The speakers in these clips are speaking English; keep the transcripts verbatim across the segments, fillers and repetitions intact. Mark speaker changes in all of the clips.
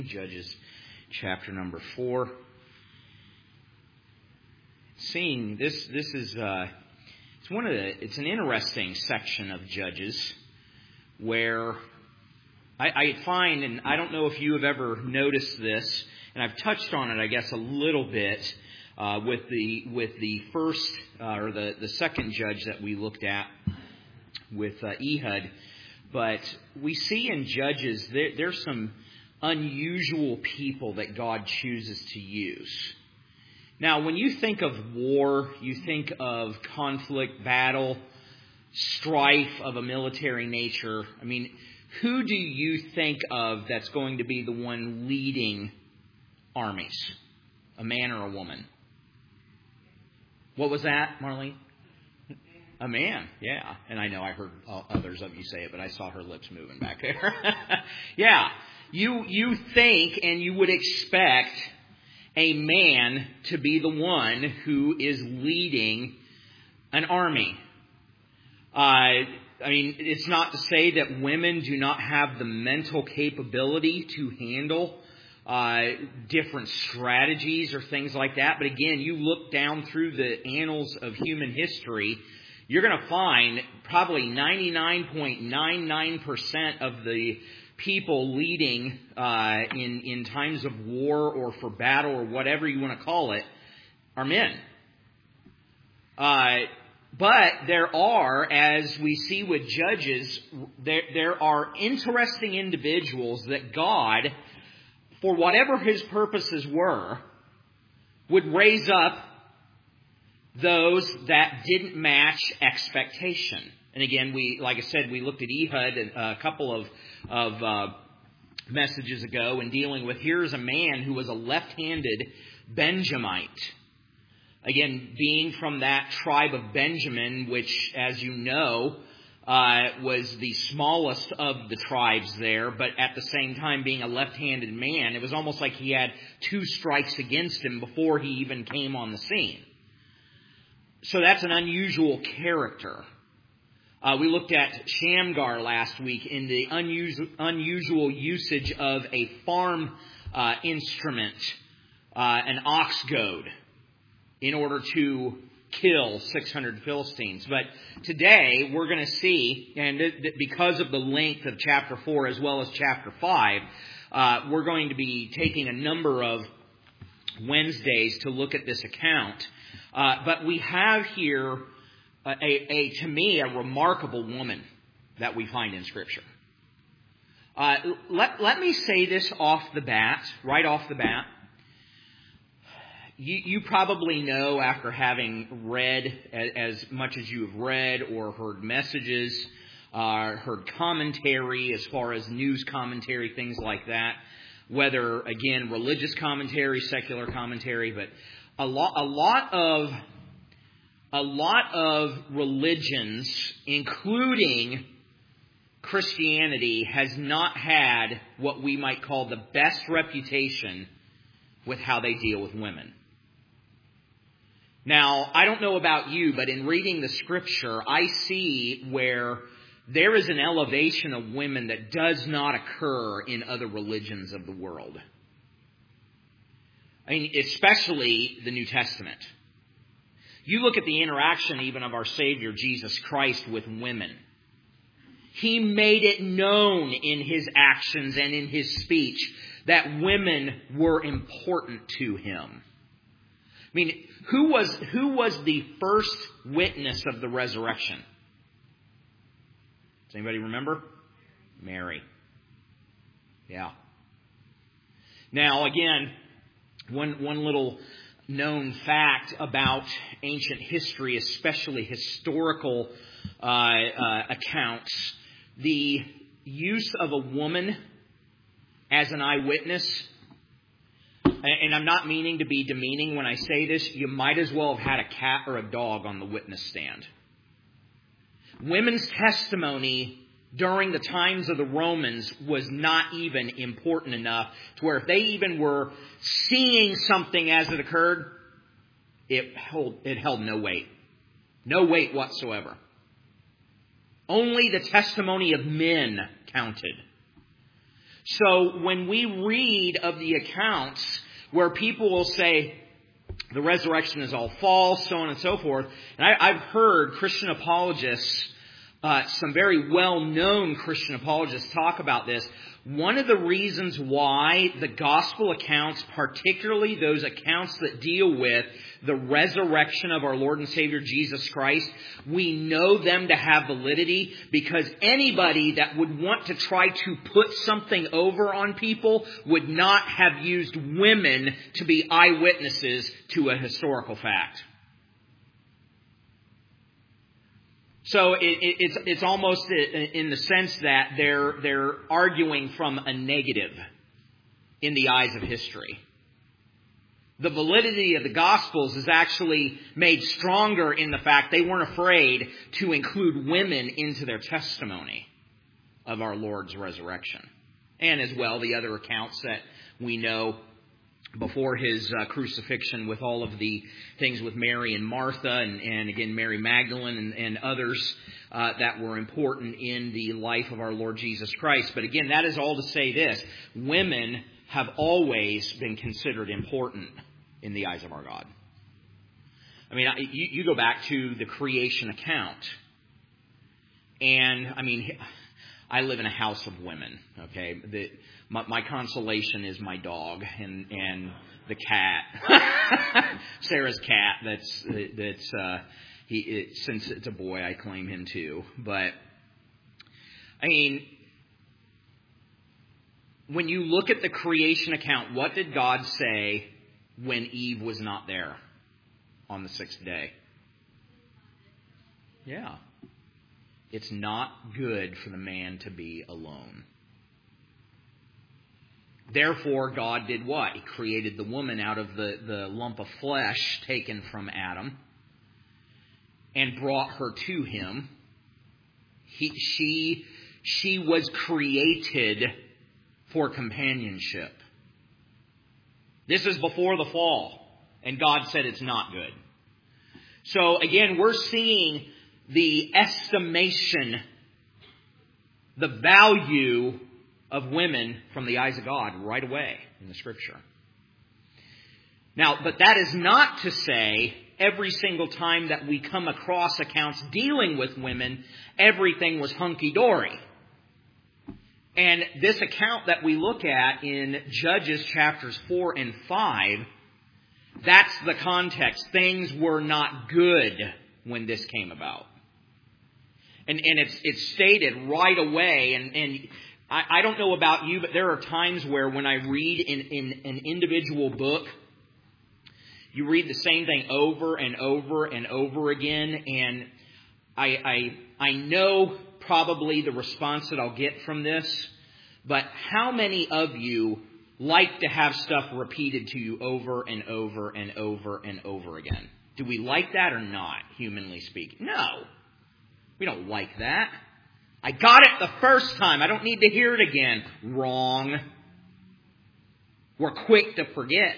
Speaker 1: Judges chapter number four. Seeing this, this is uh, it's one of the. It's an interesting section of Judges where I, I find, and I don't know if you have ever noticed this, and I've touched on it, I guess, a little bit uh, with the with the first uh, or the the second judge that we looked at with uh, Ehud, but we see in Judges there, there's some unusual people that God chooses to use. Now, when you think of war, you think of conflict, battle, strife of a military nature. I mean, who do you think of that's going to be the one leading armies? A man or a woman? What was that, Marlene? A man, yeah. And I know I heard others of you say it, but I saw her lips moving back there. Yeah. You you think and you would expect a man to be the one who is leading an army. Uh, I mean, it's not to say that women do not have the mental capability to handle uh, different strategies or things like that. But again, you look down through the annals of human history, you're going to find probably ninety-nine point nine nine percent of the people leading uh, in, in times of war or for battle or whatever you want to call it are men. Uh, but there are, as we see with Judges, there, there are interesting individuals that God, for whatever His purposes were, would raise up those that didn't match expectation. And again, we, like I said, we looked at Ehud a couple of of uh, messages ago and dealing with here's a man who was a left-handed Benjamite. Again, being from that tribe of Benjamin, which, as you know, uh, was the smallest of the tribes there, but at the same time being a left-handed man, it was almost like he had two strikes against him before he even came on the scene. So that's an unusual character. Uh, we looked at Shamgar last week in the unusual, unusual usage of a farm uh, instrument, uh, an ox goad, in order to kill six hundred Philistines. But today we're going to see, and th- th- because of the length of chapter four as well as chapter five, uh, we're going to be taking a number of Wednesdays to look at this account. Uh, but we have here A, a, to me, a remarkable woman that we find in Scripture. Uh, let, let me say this off the bat, right off the bat. You, you probably know, after having read as, as much as you have read or heard messages, uh, heard commentary as far as news commentary, things like that, whether, again, religious commentary, secular commentary, but a lot, a lot of A lot of religions, including Christianity, has not had what we might call the best reputation with how they deal with women. Now, I don't know about you, but in reading the Scripture, I see where there is an elevation of women that does not occur in other religions of the world. I mean, especially the New Testament. You look at the interaction even of our Savior Jesus Christ with women. He made it known in His actions and in His speech that women were important to Him. I mean, who was, who was the first witness of the resurrection? Does anybody remember? Mary. Yeah. Now, again, one, one little known fact about ancient history, especially historical uh, uh, accounts, the use of a woman as an eyewitness, and I'm not meaning to be demeaning when I say this, you might as well have had a cat or a dog on the witness stand. Women's testimony during the times of the Romans was not even important enough to where if they even were seeing something as it occurred, it held, it held no weight. No weight whatsoever. Only the testimony of men counted. So when we read of the accounts where people will say the resurrection is all false, so on and so forth, and I, I've heard Christian apologists, uh, some very well-known Christian apologists talk about this. One of the reasons why the gospel accounts, particularly those accounts that deal with the resurrection of our Lord and Savior Jesus Christ, we know them to have validity because anybody that would want to try to put something over on people would not have used women to be eyewitnesses to a historical fact. So it, it, it's it's almost in the sense that they're they're arguing from a negative in the eyes of history. The validity of the Gospels is actually made stronger in the fact they weren't afraid to include women into their testimony of our Lord's resurrection. And as well, the other accounts that we know before his uh, crucifixion with all of the things with Mary and Martha and, and again, Mary Magdalene and, and others uh, that were important in the life of our Lord Jesus Christ. But again, that is all to say this. Women have always been considered important in the eyes of our God. I mean, you, you go back to the creation account. And, I mean, I live in a house of women, okay? The, my, my consolation is my dog and, and the cat. Sarah's cat, that's, that's, uh, he, it, since it's a boy, I claim him too. But, I mean, when you look at the creation account, what did God say when Eve was not there on the sixth day? Yeah. It's not good for the man to be alone. Therefore, God did what? He created the woman out of the, the lump of flesh taken from Adam and brought her to him. He, she, she was created for companionship. This is before the fall, and God said it's not good. So again, we're seeing the estimation, the value of women from the eyes of God right away in the Scripture. Now, but that is not to say every single time that we come across accounts dealing with women, everything was hunky-dory. And this account that we look at in Judges chapters four and five, that's the context. Things were not good when this came about. And, and it's, it's stated right away, and, and I, I don't know about you, but there are times where when I read in, in an individual book, you read the same thing over and over and over again, and I, I, I know probably the response that I'll get from this, but how many of you like to have stuff repeated to you over and over and over and over again? Do we like that or not, humanly speaking? No. We don't like that. I got it the first time. I don't need to hear it again. Wrong. We're quick to forget.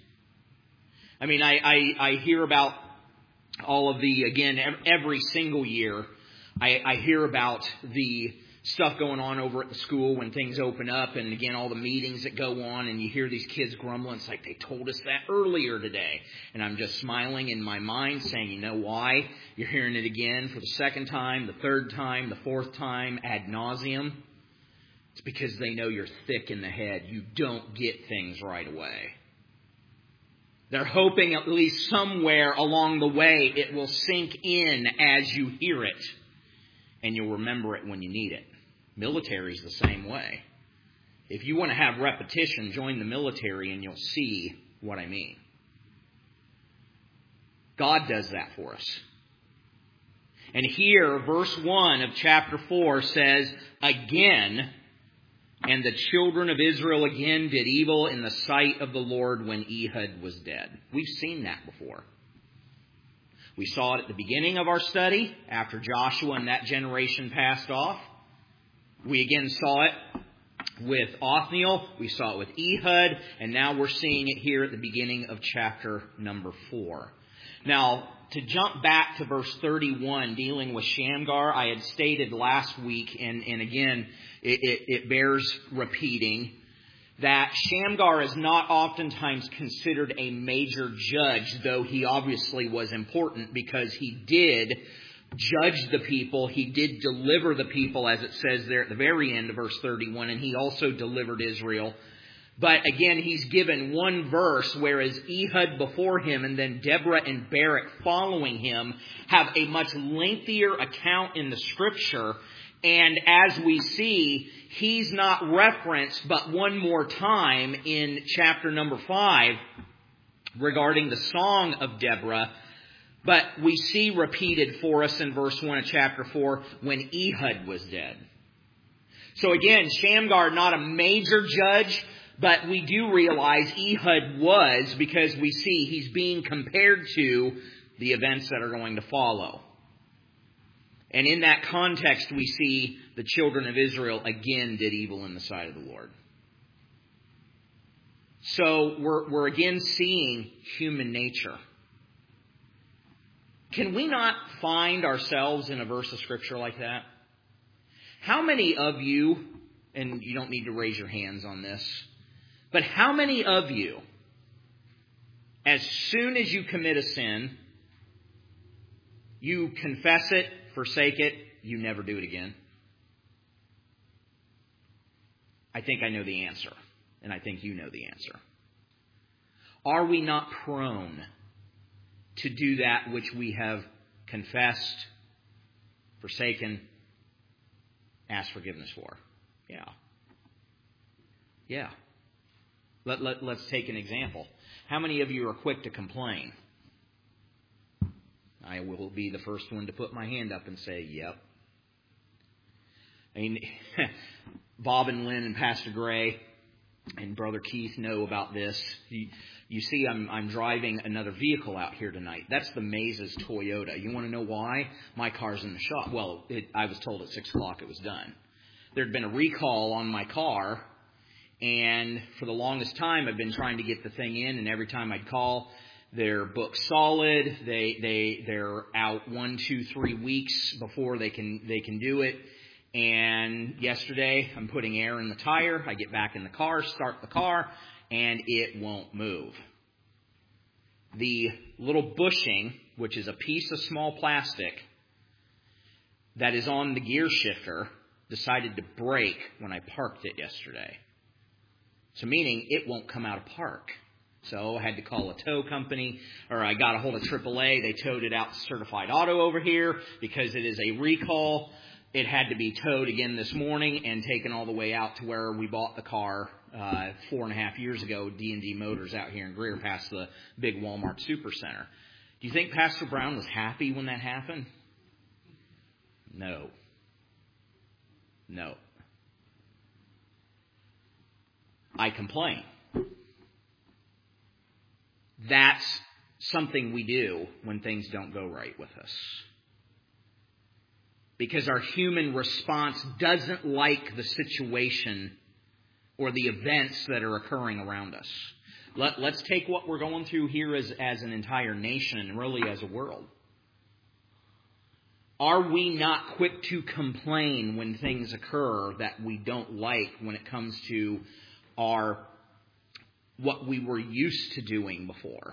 Speaker 1: I mean, I, I, I hear about all of the, again, every single year, I, I hear about the stuff going on over at the school when things open up, and again, all the meetings that go on, and you hear these kids grumbling. It's like, they told us that earlier today. And I'm just smiling in my mind saying, you know why? You're hearing it again for the second time, the third time, the fourth time, ad nauseum. It's because they know you're thick in the head. You don't get things right away. They're hoping at least somewhere along the way it will sink in as you hear it, and you'll remember it when you need it. Military's the same way. If you want to have repetition, join the military and you'll see what I mean. God does that for us. And here, verse one of chapter four says, again, and the children of Israel again did evil in the sight of the Lord when Ehud was dead. We've seen that before. We saw it at the beginning of our study, after Joshua and that generation passed off. We again saw it with Othniel. We saw it with Ehud. And now we're seeing it here at the beginning of chapter number four. Now, to jump back to verse thirty-one, dealing with Shamgar, I had stated last week, and, and again, it, it, it bears repeating that Shamgar is not oftentimes considered a major judge, though he obviously was important because he did judge the people. He did deliver the people, as it says there at the very end of verse thirty-one, and he also delivered Israel. But again, he's given one verse, whereas Ehud before him and then Deborah and Barak following him have a much lengthier account in the Scripture. And as we see, he's not referenced but one more time in chapter number five regarding the song of Deborah. But we see repeated for us in verse one of chapter four when Ehud was dead. So again, Shamgar not a major judge, but we do realize Ehud was, because we see he's being compared to the events that are going to follow. And in that context, we see the children of Israel again did evil in the sight of the Lord. So we're, we're again seeing human nature. Can we not find ourselves in a verse of Scripture like that? How many of you, and you don't need to raise your hands on this, but how many of you, as soon as you commit a sin, you confess it, forsake it, you never do it again? I think I know the answer, and I think you know the answer. Are we not prone to do that which we have confessed, forsaken, asked forgiveness for? Yeah. Yeah. Let, let, let's take an example. How many of you are quick to complain? I will be the first one to put my hand up and say, yep. I mean, Bob and Lynn and Pastor Gray and Brother Keith know about this. You, you see, I'm, I'm driving another vehicle out here tonight. That's the Mazes Toyota. You want to know why? My car's in the shop. Well, it, I was told at six o'clock it was done. There had been a recall on my car, and for the longest time I've been trying to get the thing in, and every time I'd call, they're booked solid. They they they're out one, two, three weeks before they can they can do it. And yesterday I'm putting air in the tire. I get back in the car, start the car, and it won't move. The little bushing, which is a piece of small plastic that is on the gear shifter, decided to break when I parked it yesterday. So meaning it won't come out of park. So I had to call a tow company, or I got a hold of triple A. They towed it out to Certified Auto over here because it is a recall. It had to be towed again this morning and taken all the way out to where we bought the car uh, four and a half years ago, D and D Motors out here in Greer, past the big Walmart Supercenter. Do you think Pastor Brown was happy when that happened? No. No. I complain. That's something we do when things don't go right with us. Because our human response doesn't like the situation or the events that are occurring around us. Let, let's take what we're going through here as, as an entire nation and really as a world. Are we not quick to complain when things occur that we don't like when it comes to our what we were used to doing before?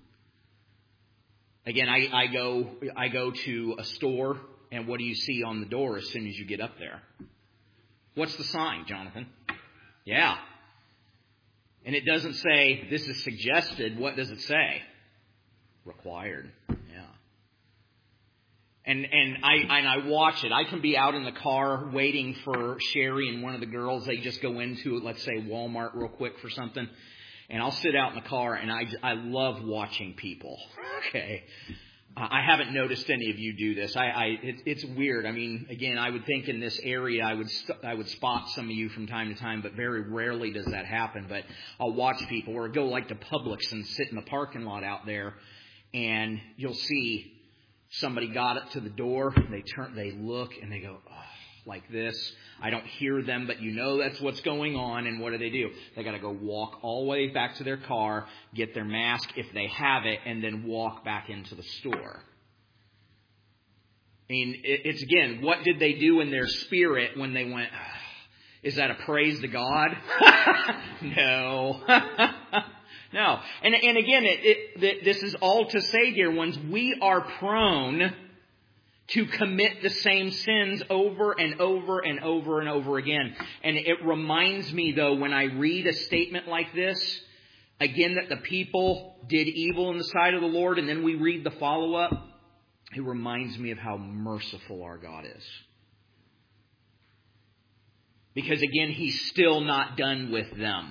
Speaker 1: Again, I, I go I go to a store, and what do you see on the door as soon as you get up there? What's the sign, Jonathan? Yeah. And it doesn't say, this is suggested. What does it say? Required. Yeah. And and I and I watch it. I can be out in the car waiting for Sherry and one of the girls. They just go into, let's say, Walmart real quick for something. And I'll sit out in the car, and I, I love watching people. Okay. I haven't noticed any of you do this. I, I it, it's weird. I mean, again, I would think in this area I would st- I would spot some of you from time to time, but very rarely does that happen. But I'll watch people, or go like to Publix and sit in the parking lot out there, and you'll see somebody got it to the door. They turn, they look, and they go, oh, like this. I don't hear them, but you know that's what's going on. And what do they do? They got to go walk all the way back to their car, get their mask if they have it, and then walk back into the store. I mean, it's again, what did they do in their spirit when they went, Is that a praise to God? No. No. And, and again, it, it, this is all to say, dear ones, we are prone to commit the same sins over and over and over and over again. And it reminds me, though, when I read a statement like this, again, that the people did evil in the sight of the Lord, and then we read the follow-up, it reminds me of how merciful our God is. Because again, He's still not done with them.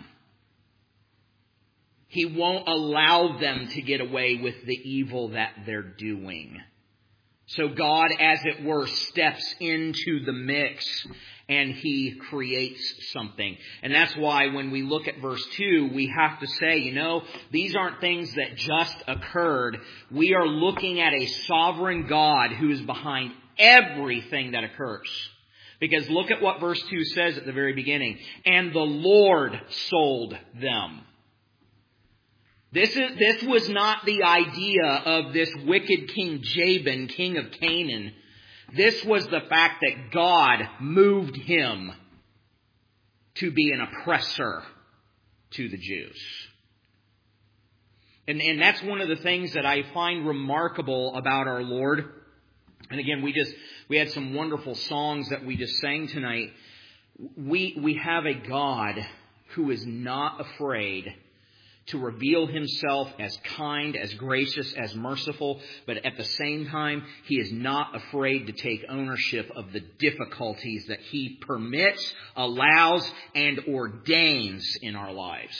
Speaker 1: He won't allow them to get away with the evil that they're doing. So God, as it were, steps into the mix and He creates something. And that's why when we look at verse two, we have to say, you know, these aren't things that just occurred. We are looking at a sovereign God who is behind everything that occurs. Because look at what verse two says at the very beginning. And the Lord sold them. This is, this was not the idea of this wicked King Jabin, king of Canaan. This was the fact that God moved him to be an oppressor to the Jews. And, and that's one of the things that I find remarkable about our Lord. And again, we just, we had some wonderful songs that we just sang tonight. We, we have a God who is not afraid to reveal Himself as kind, as gracious, as merciful, but at the same time, He is not afraid to take ownership of the difficulties that He permits, allows, and ordains in our lives.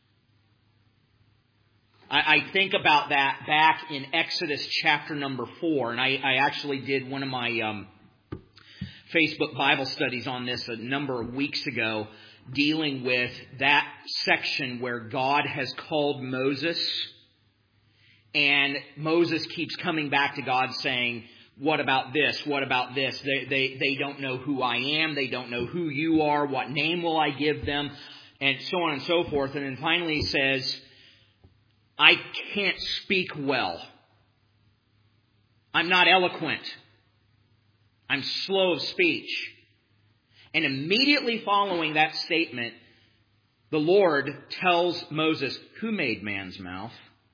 Speaker 1: I, I think about that back in Exodus chapter number four, and I, I actually did one of my um, Facebook Bible studies on this a number of weeks ago, dealing with that section where God has called Moses, and Moses keeps coming back to God saying, what about this? What about this? They, they, they don't know who I am. They don't know who you are. What name will I give them? And so on and so forth. And then finally he says, I can't speak well. I'm not eloquent. I'm slow of speech. And immediately following that statement, the Lord tells Moses, who made man's mouth?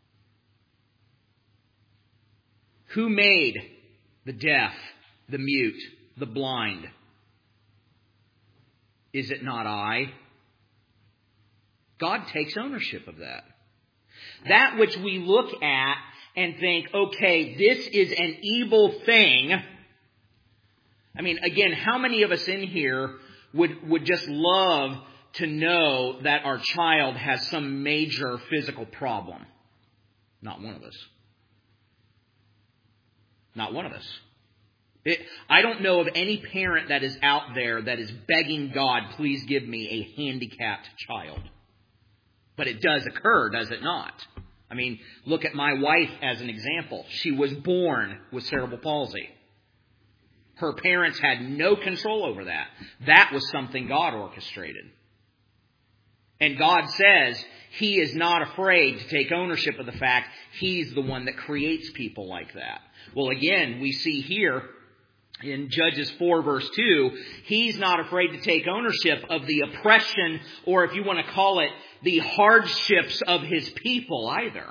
Speaker 1: Who made the deaf, the mute, the blind? Is it not I? God takes ownership of that. That which we look at and think, okay, this is an evil thing. I mean, again, how many of us in here would, would just love to know that our child has some major physical problem? Not one of us. Not one of us. It, I don't know of any parent that is out there that is begging God, please give me a handicapped child. But it does occur, does it not? I mean, look at my wife as an example. She was born with cerebral palsy. Her parents had no control over that. That was something God orchestrated. And God says He is not afraid to take ownership of the fact He's the one that creates people like that. Well, again, we see here in Judges four verse two, He's not afraid to take ownership of the oppression, or if you want to call it, the hardships of His people either.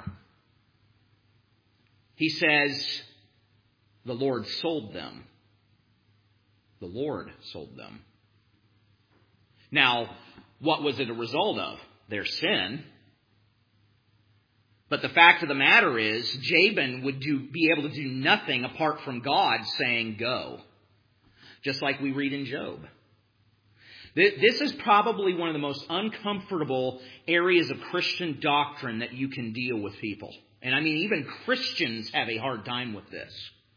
Speaker 1: He says, the Lord sold them. The Lord sold them. Now, what was it a result of? Their sin. But the fact of the matter is, Jabin would do, be able to do nothing apart from God saying, go. Just like we read in Job. This is probably one of the most uncomfortable areas of Christian doctrine that you can deal with people. And I mean, even Christians have a hard time with this.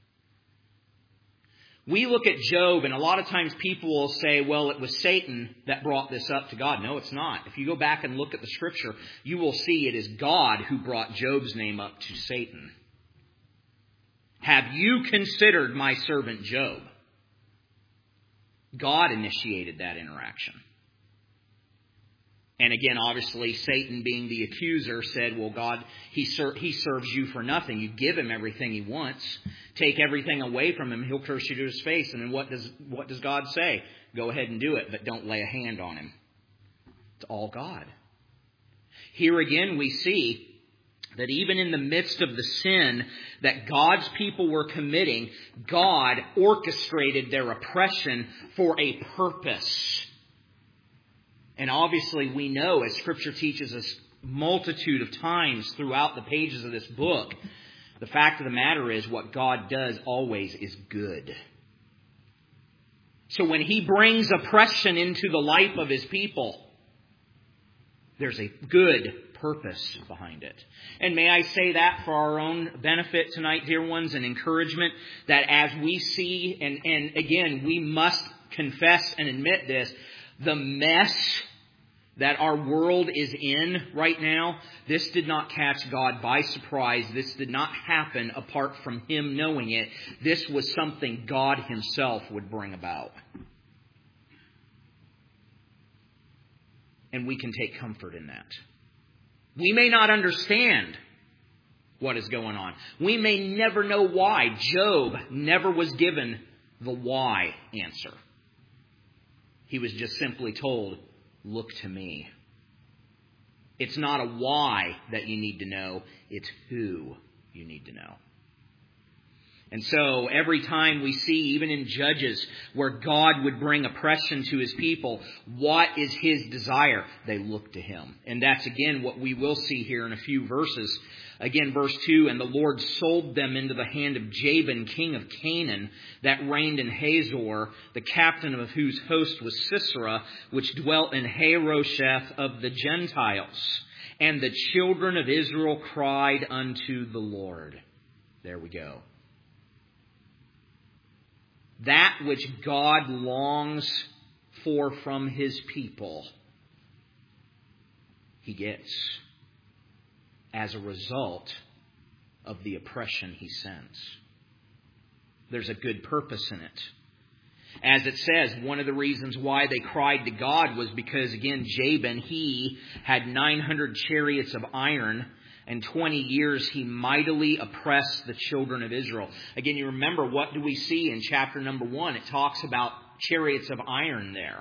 Speaker 1: We look at Job, and a lot of times people will say, well, it was Satan that brought this up to God. No, it's not. If you go back and look at the Scripture, you will see it is God who brought Job's name up to Satan. Have you considered my servant Job? God initiated that interaction. And again, obviously, Satan being the accuser said, well, God, he, ser- he serves you for nothing. You give him everything he wants. Take everything away from him, he'll curse you to his face. And then what does, what does God say? go ahead and do it, but don't lay a hand on him. It's all God. Here again we see that even in the midst of the sin that God's people were committing, God orchestrated their oppression for a purpose. And obviously we know, as Scripture teaches us multitude of times throughout the pages of this book, the fact of the matter is what God does always is good. So when He brings oppression into the life of His people, there's a good purpose behind it. And may I say that for our own benefit tonight, dear ones, and encouragement, that as we see, and, and again, we must confess and admit this, the mess that our world is in right now, this did not catch God by surprise. This did not happen apart from Him knowing it. This was something God Himself would bring about. And we can take comfort in that. We may not understand what is going on. We may never know why. Job never was given the why answer. He was just simply told, look to me. It's not a why that you need to know. It's who you need to know. And so every time we see, even in Judges, where God would bring oppression to His people, what is His desire? They look to Him. And that's again what we will see here in a few verses. Again, verse two, and the Lord sold them into the hand of Jabin, king of Canaan, that reigned in Hazor, the captain of whose host was Sisera, which dwelt in Harosheth of the Gentiles. And the children of Israel cried unto the Lord. There we go. That which God longs for from His people, He gets as a result of the oppression He sends. There's a good purpose in it. As it says, one of the reasons why they cried to God was because, again, Jabin, he had nine hundred chariots of iron, and twenty years he mightily oppressed the children of Israel. Again, you remember, what do we see in chapter number one? It talks about chariots of iron there,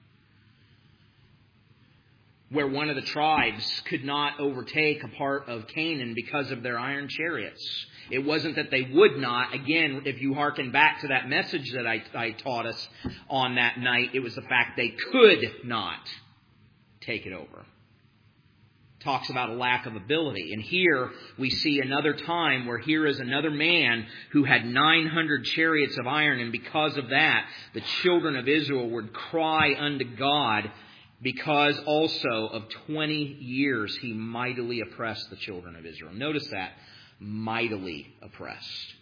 Speaker 1: where one of the tribes could not overtake a part of Canaan because of their iron chariots. It wasn't that they would not. Again, if you hearken back to that message that I, I taught us on that night, it was the fact they could not take it over. Talks about a lack of ability. And here we see another time where here is another man who had nine hundred chariots of iron, and because of that, the children of Israel would cry unto God, because also of twenty years he mightily oppressed the children of Israel. Notice that, mightily oppressed.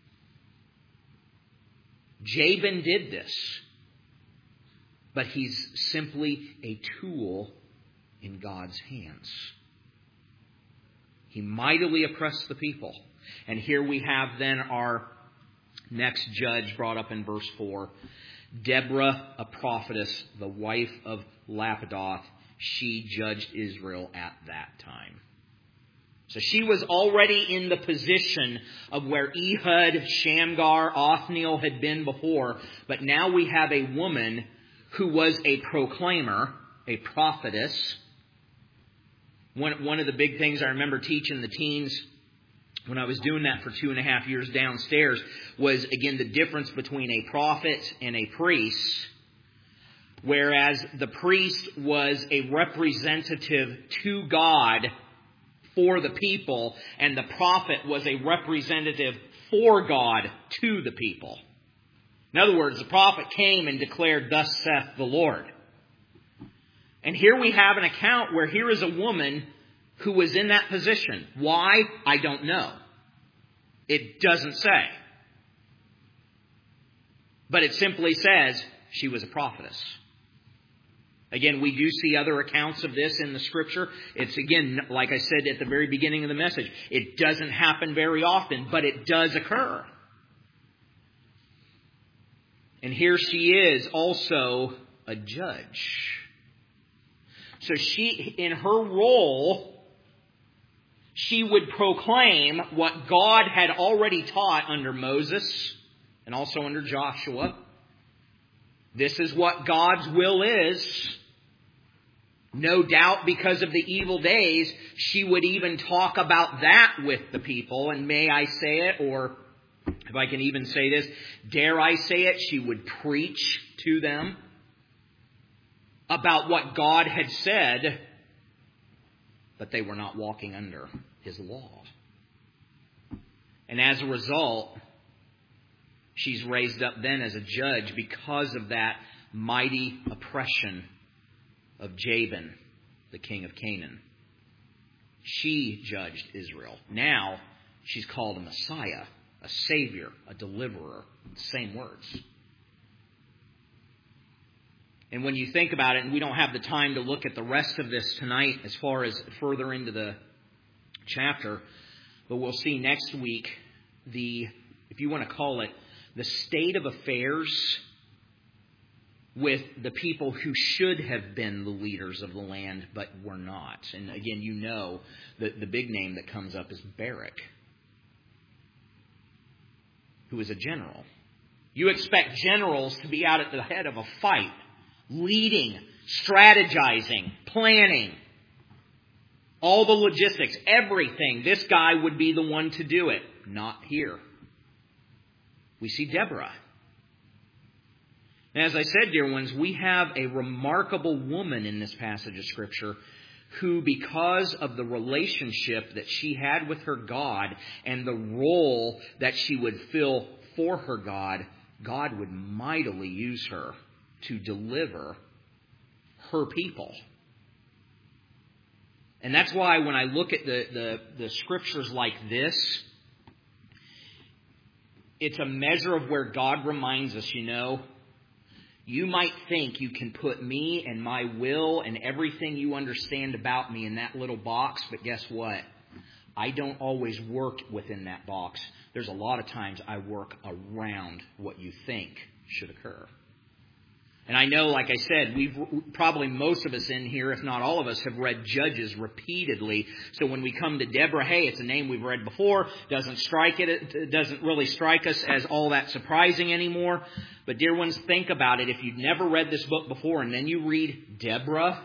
Speaker 1: Jabin did this, but he's simply a tool in God's hands. He mightily oppressed the people. And here we have then our next judge brought up in verse four. Deborah, a prophetess, the wife of Lapidoth, she judged Israel at that time. So she was already in the position of where Ehud, Shamgar, Othniel had been before. But now we have a woman who was a proclaimer, a prophetess. One, one of the big things I remember teaching the teens when I was doing that for two and a half years downstairs was, again, the difference between a prophet and a priest. Whereas the priest was a representative to God for the people, and the prophet was a representative for God to the people. In other words, the prophet came and declared, "Thus saith the Lord." And here we have an account where here is a woman who was in that position. Why? I don't know. It doesn't say. But it simply says she was a prophetess. Again, we do see other accounts of this in the Scripture. It's, again, like I said at the very beginning of the message, it doesn't happen very often, but it does occur. And here she is, also a judge. So she, in her role, she would proclaim what God had already taught under Moses and also under Joshua. This is what God's will is. No doubt because of the evil days, she would even talk about that with the people. And may I say it, or if I can even say this, dare I say it, she would preach to them about what God had said, but they were not walking under His law. And as a result, she's raised up then as a judge because of that mighty oppression of Jabin, the king of Canaan. She judged Israel. Now she's called a Messiah, a Savior, a Deliverer. Same words. And when you think about it, and we don't have the time to look at the rest of this tonight as far as further into the chapter, but we'll see next week the, if you want to call it, the state of affairs with the people who should have been the leaders of the land, but were not. And again, you know that the big name that comes up is Barak, who is a general. You expect generals to be out at the head of a fight, leading, strategizing, planning, all the logistics, everything. This guy would be the one to do it. Not here. We see Deborah. And as I said, dear ones, we have a remarkable woman in this passage of Scripture who, because of the relationship that she had with her God and the role that she would fill for her God, God would mightily use her to deliver her people. And that's why when I look at the, the, the Scriptures like this, it's a measure of where God reminds us, you know, you might think you can put me and my will and everything you understand about me in that little box, but guess what? I don't always work within that box. There's a lot of times I work around what you think should occur. And I know, like I said, we've probably most of us in here, if not all of us, have read Judges repeatedly. So when we come to Deborah, hey, it's a name we've read before. Doesn't strike it. It doesn't really strike us as all that surprising anymore. But dear ones, think about it. If you've never read this book before and then you read Deborah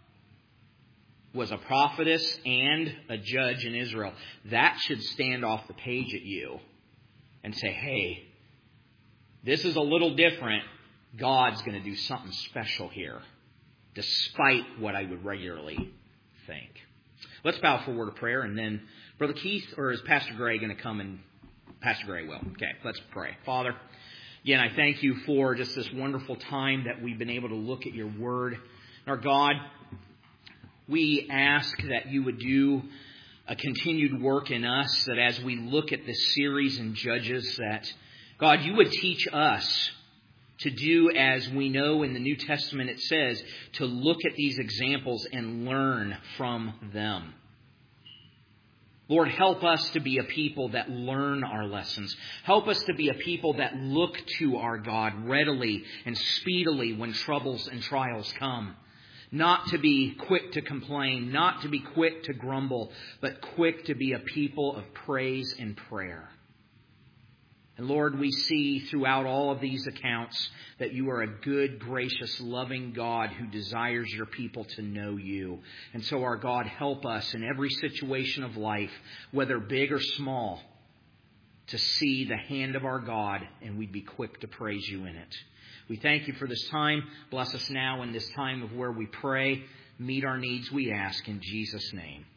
Speaker 1: was a prophetess and a judge in Israel, that should stand off the page at you and say, hey, this is a little different. God's going to do something special here, despite what I would regularly think. Let's bow for a word of prayer, and then Brother Keith, or is Pastor Gray going to come and... Pastor Gray will. Okay, let's pray. Father, again, I thank you for just this wonderful time that we've been able to look at your word. Our God, we ask that you would do a continued work in us, that as we look at this series in Judges, that, God, you would teach us to do as we know in the New Testament it says, to look at these examples and learn from them. Lord, help us to be a people that learn our lessons. Help us to be a people that look to our God readily and speedily when troubles and trials come. Not to be quick to complain, not to be quick to grumble, but quick to be a people of praise and prayer. And Lord, we see throughout all of these accounts that you are a good, gracious, loving God who desires your people to know you. And so, our God, help us in every situation of life, whether big or small, to see the hand of our God, and we'd be quick to praise you in it. We thank you for this time. Bless us now in this time of where we pray. Meet our needs, we ask, in Jesus' name.